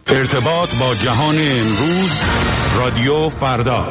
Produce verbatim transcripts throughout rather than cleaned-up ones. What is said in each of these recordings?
ارتباط با جهان امروز، رادیو فردا.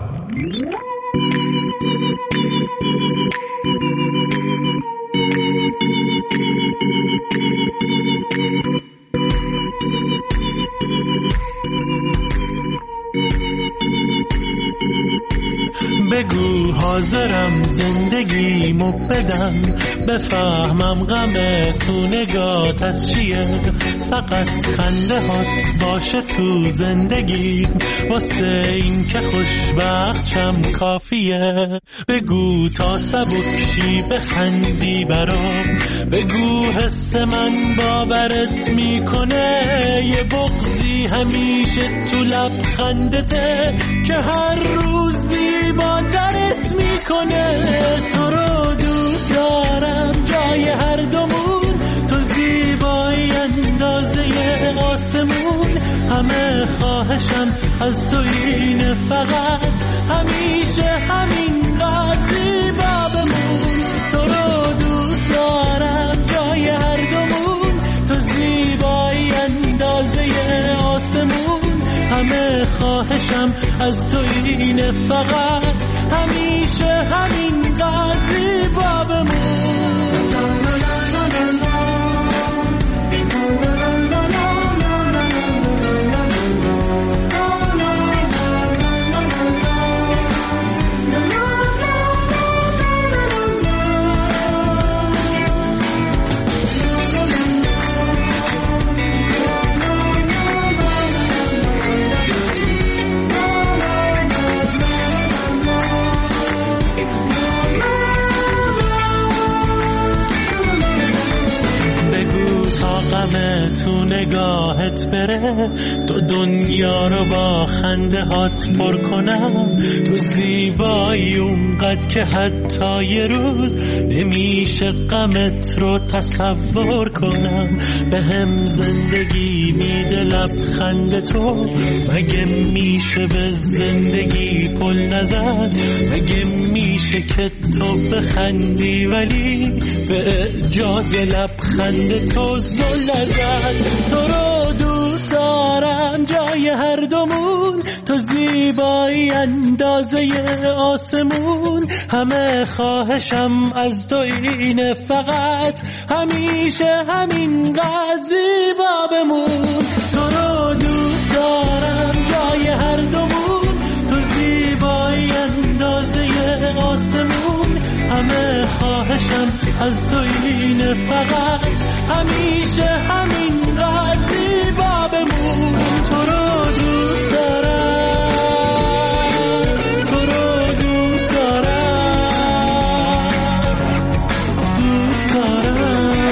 بگو حاضرم زندگیمو بدم، بفهمم غم تو نگات از چیه، فقط خنده هات باشه تو زندگی، واسه این که خوشبختشم کافیه. بگو تا سبکشی بخندی برام، بگو حس من باورت میکنه، یه بغضی همیشه تو لبخندته که هر روز زیباترت میکنه. تو رو دوست دارم جای هر دومون، تو زیبایی اندازه آسمون، همه خواهشم از تو اینه فقط همیشه همین قد زیبا بمون. تو رو دوست دارم جای هر دومون، تو زیبایی اندازه آسمون، همه خواهشم از تو اینه فقط همیشه همین قد زیبا بمون. تو نگاهت بره، تو دنیا رو با خنده هات پر کنم، تو زیبایی اونقدر که حتی یه روز نمیشه غمت رو تصور کنم. به هم زندگی میده لبخند تو، مگه میشه به زندگی پل نزد، مگه میشه که تو بخندی ولی به اجاز لبخند تو زل نزد. تو رو دوست دارم جای هر دومون، تو زیبایی اندازه آسمون، همه خواهشم از تو اینه فقط همیشه همین قد زیبا بمون. تو رو دوست دارم جای هر دومون، تو زیبایی اندازه آسمون، همه خواهشم از تو اینه فقط همیشه همین قد زیبا بمون. تو رو دوست دارم، تو رو دوست دارم، دوست دارم،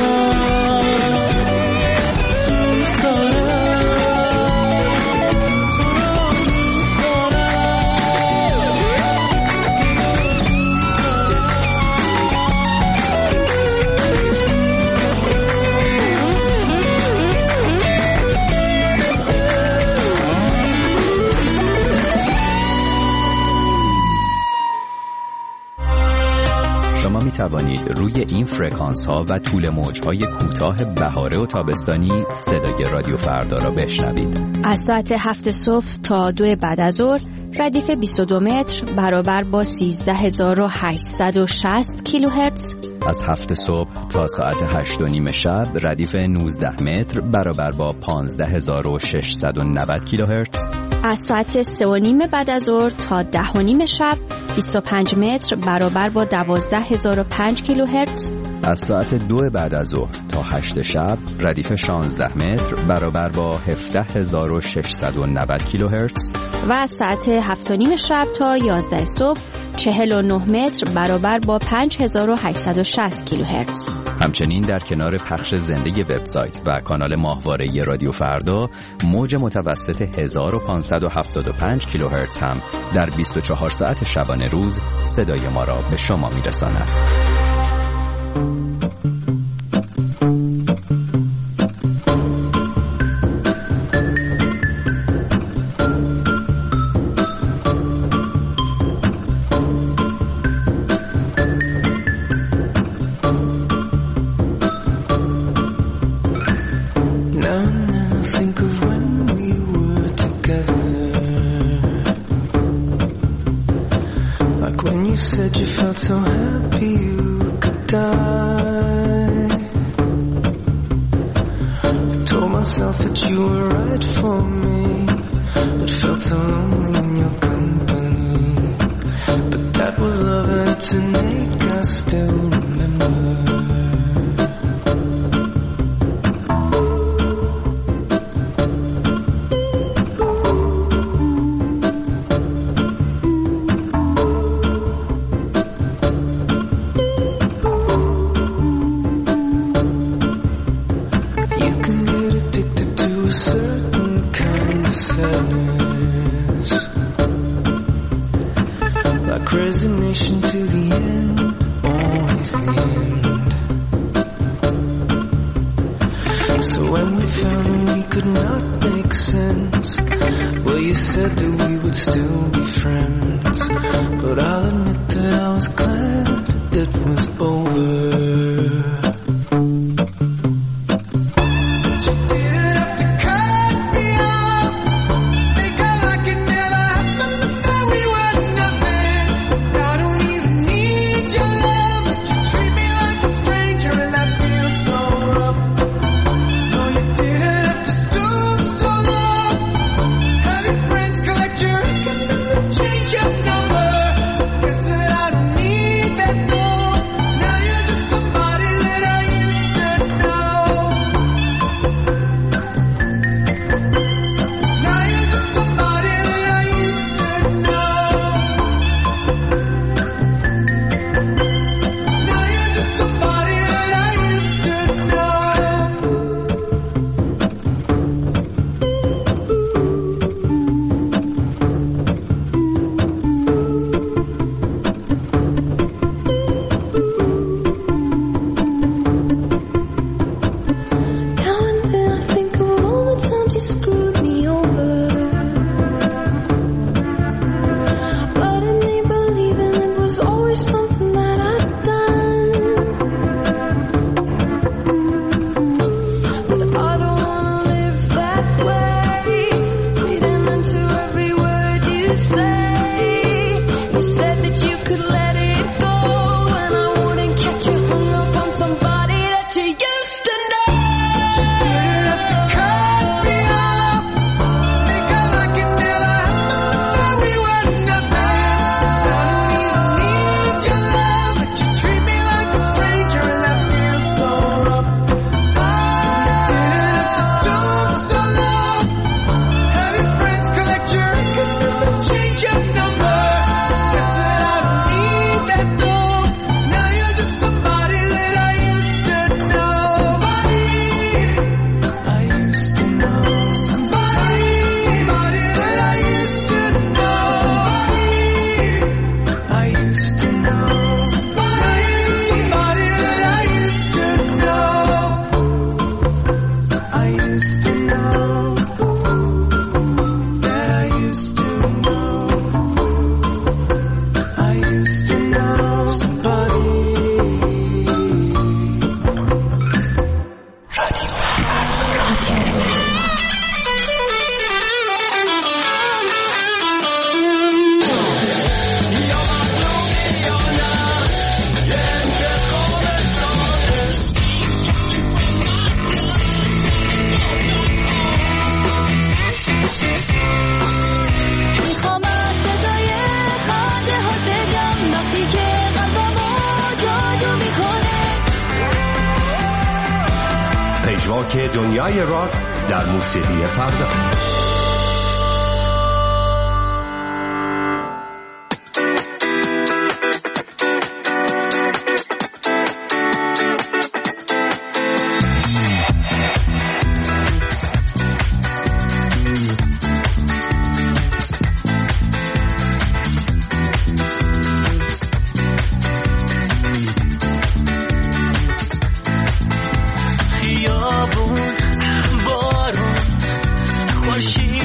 دوست دارم، تو رو دوست می توانید روی این فرکانس ها و طول موج های کوتاه بهاره و تابستانی صدای رادیو فردا را بشنوید. از ساعت هفت صبح تا دو بعد از ظهر ردیف بیست و دو متر برابر با سیزده هزار و هشتصد و شصت کیلوهرتز. از هفت صبح تا ساعت هشت و نیم شب ردیف نوزده متر برابر با پانزده هزار و ششصد و نود کیلوهرتز. از ساعت سه و نیم بعد از ظهر تا ده و نیم شب بیست و پنج متر برابر با دوازده هزار و پنج کیلوهرتز. از ساعت دو بعد از ظهر تا هشت شب ردیف شانزده متر برابر با هفده هزار و ششصد و نود کیلوهرتز. و از ساعت هفت و نیم شب تا یازده صبح چهل و نه متر برابر با پنج هزار و هشتصد و شصت کیلوهرتز. همچنین در کنار پخش زنده وبسایت و کانال ماهواره رادیو فردا، موج متوسط هزار و پانصد و هفتاد و پنج کیلوهرتز هم در بیست و چهار ساعت شبانه روز صدای ما را به شما میرساند. Now and then I think of when said you felt so happy you could die. I told myself that you were right for me, but felt so lonely in your company. But that was love and it's innate, I still remember. Resignation to the end, always the end. So when we found we could not make sense, well, you said that we would still be friends. But I'll admit that I was glad it was over. پژواک دنیای راک در موسیقی فردا. خورشید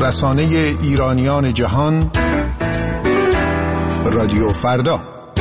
رسانه ایرانیان جهان، رادیو فردا.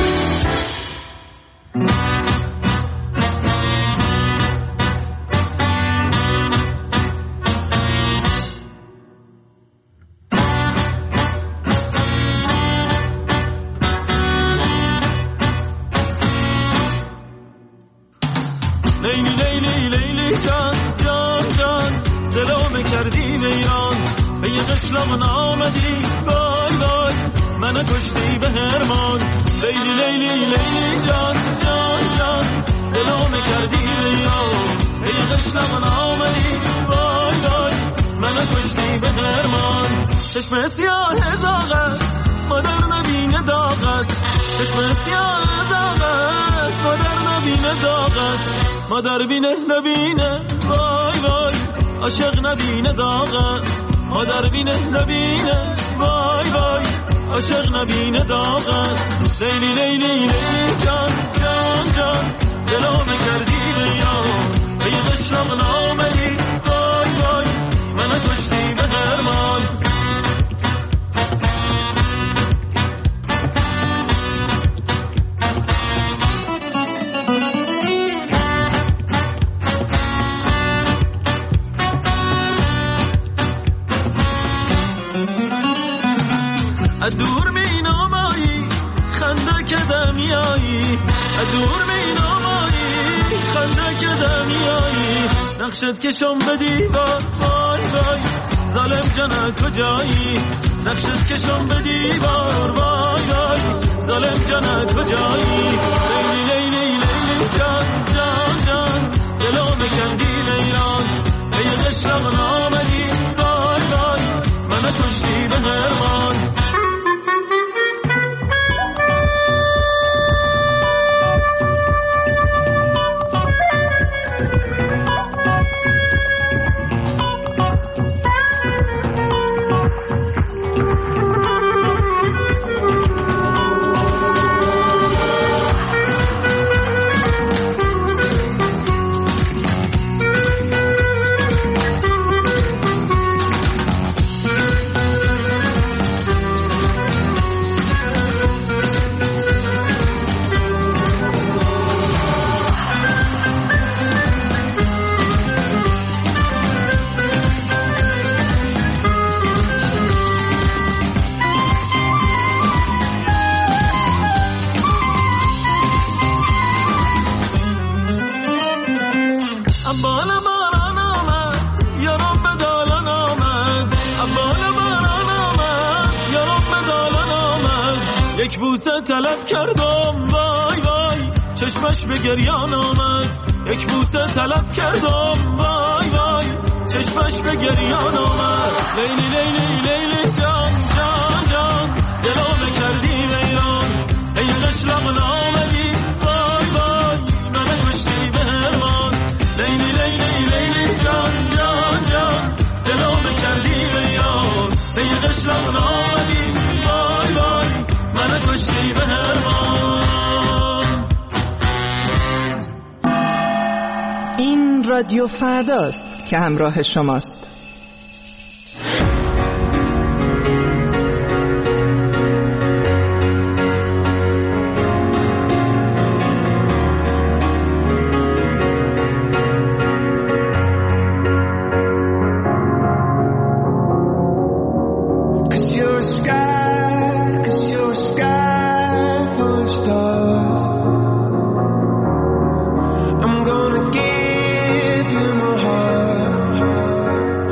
لیلی لیلی لیلی جان جان جان دلو کردی ویران به یه قشلم نامدی وای وای من کشتی به هرمان. لیلی لیلی لیلی جان جان جان دلو کردی ویران به یه قشلم نامدی وای وای من کشتی به هرمان. چشم سیاه زاغت مادر نبینه داغت، چشم سیاه زاغت مادر نبینه داغت، مادر بینه نبینه وای وای عاشق نبینه داغت، مادر بینه نبینه وای وای عاشق نبینه داغت. لیلی لیلی لیلی جان جان جان دلو کردی ویران به یه قشلم نامدی وای وای من کشتی به هرمان. دور می نامایی خنده که دمیایی، دور می نامایی خنده که دمیایی، نقشت کشم به دیوار وای وای ظالم جنه کجایی، نقشت کشم به دیوار وای وای ظالم جنه کجایی. لیلی لیلی لیلی جان جان جان دلو کندی ویران به یه قشلم نامدی وای وای من کشتی به هرمان. یک بوسه طلب کردم وای وای چشمش به گریان آمد، یک بوسه طلب کردم وای وای چشمش به گریان آمد. لیلی لیلی لیلی جان جان جان دلو کردی ویران ای قشلم نامدی وای وای من کشتی به هرمان. لیلی لیلی لیلی جان جان جان دلو کردی ویران ای قشلم نامدی وای وای من کشتی به هرمان. این رادیو فرداست که همراه شماست. I'm gonna give you my heart.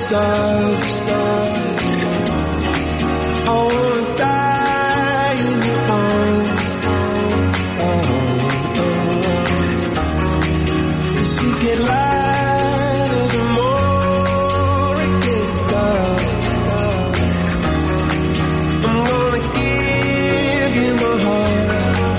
stars, stars. I wanna die in your arms. Oh, oh, oh. As you get lighter, the more it gets dark. I'm gonna give you my heart.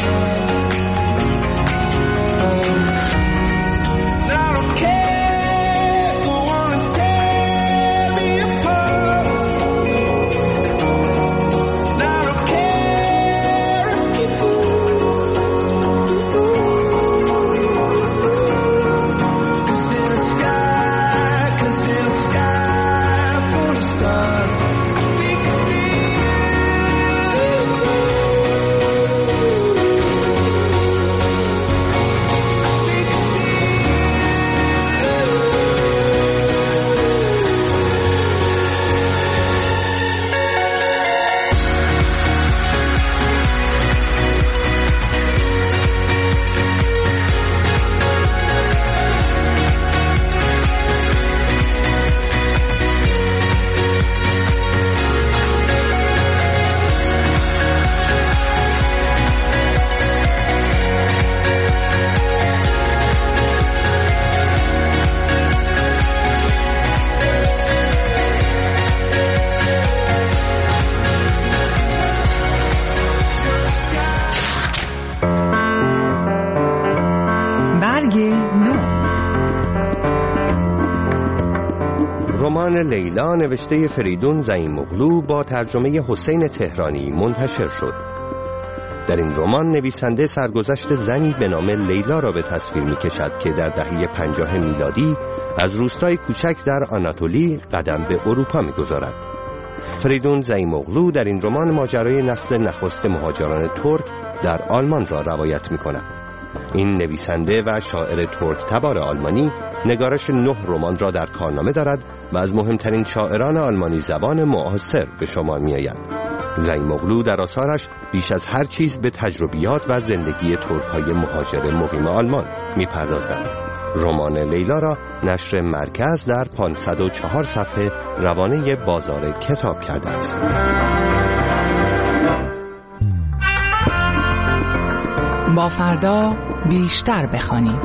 رمان لیلا نوشته فریدون زعیم‌اغلو با ترجمه حسین تهرانی منتشر شد. در این رمان نویسنده سرگذشت زنی به نام لیلا را به تصویر می‌کشد که در دهه پنجاه میلادی از روستای کوچک در آناتولی قدم به اروپا می‌گذارد. فریدون زعیم‌اغلو در این رمان ماجرای نسل نخست مهاجران ترک در آلمان را روایت می‌کند. این نویسنده و شاعر ترک تبار آلمانی نگارش نه رمان را در کارنامه دارد و از مهمترین شاعران آلمانی زبان معاصر به شمار می آید. زعیم‌اغلو در آثارش بیش از هر چیز به تجربیات و زندگی ترک‌های مهاجر مقیم آلمان می پردازد. رمان لیلا را نشر مرکز در پانصد و چهار صفحه روانه بازار کتاب کرده است. با فردا بیشتر بخوانیم.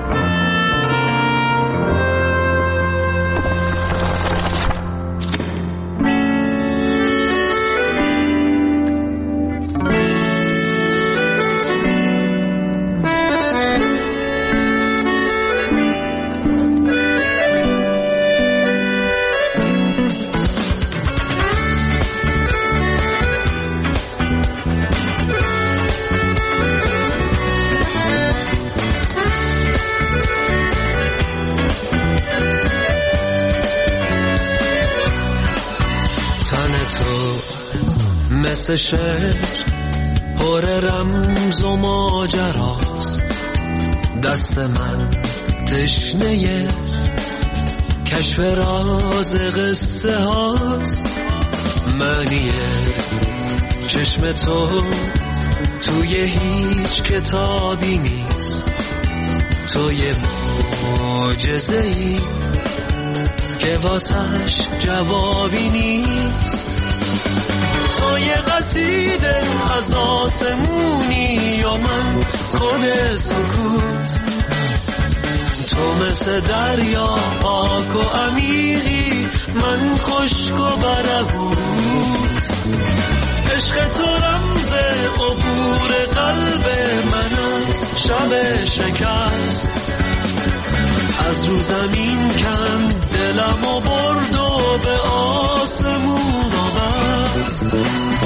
مثل شعر پر رمز و ماجراست، دست من تشنه کشف راز قصه هاست. معنی چشم تو توی هیچ کتابی نیست، توی معجزه‌ای که واسش جوابی نیست. تو یه قصیده از آسمونی و من خود سکوت، تو مثل دریا پاک و عمیقی، من خشک و برهوت. عشق تو رمز عبور قلب من از شب شکست، از رو زمین کند دلم و برد و به آسمون آورد.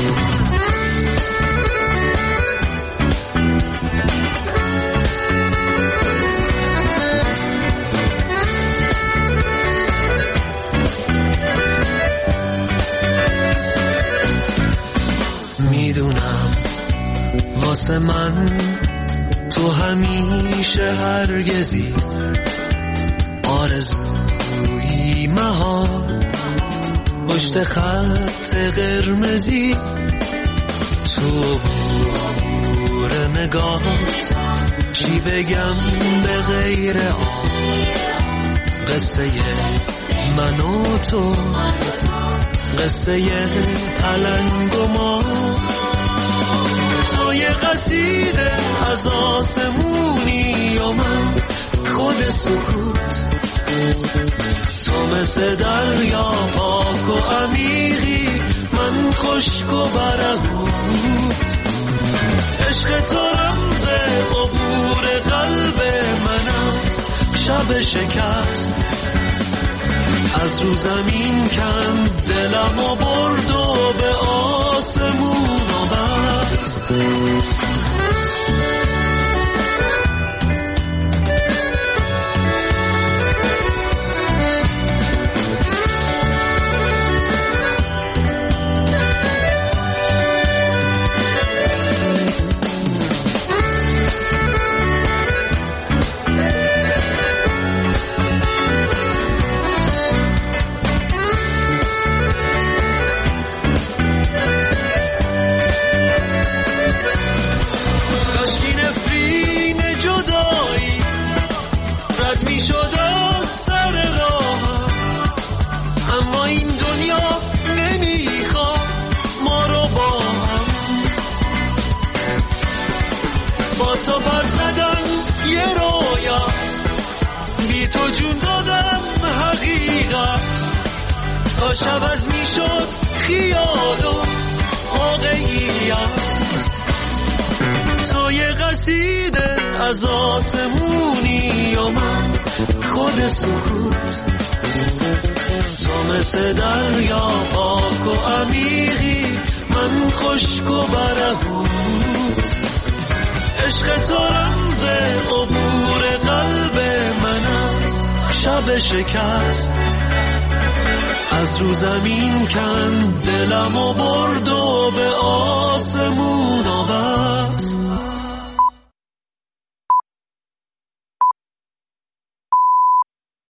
میدونم واسه من تو همیشه هرگزی آرزویی مهار پشت خط قرمزی، تو بور نگاهت چی بگم به غیر آن، قصه من و تو، قصه پلنگ و ما، تو یه قصیده از آسمونی و من خود سکوت، تو مثل دریا پاک و عمیقی، من خشک و برهوت. عشق تو رمز عبور قلب من است، شب شکست از رو زمین کند دلم و برد و به آسمون آورد. تو پر زدن یه رویاست، بی تو جون دادم حقیقت، تا شب از می شد خیال و واقعیت. تو یه قصیده از آسمونی و من خود سکوت، تو مثل دریا پاک و عمیقی، من خشک و برهوت. عشق تو رمز عبور قلب من است، شب شکست از رو زمین کند دلم و برد و به آسمون آورد.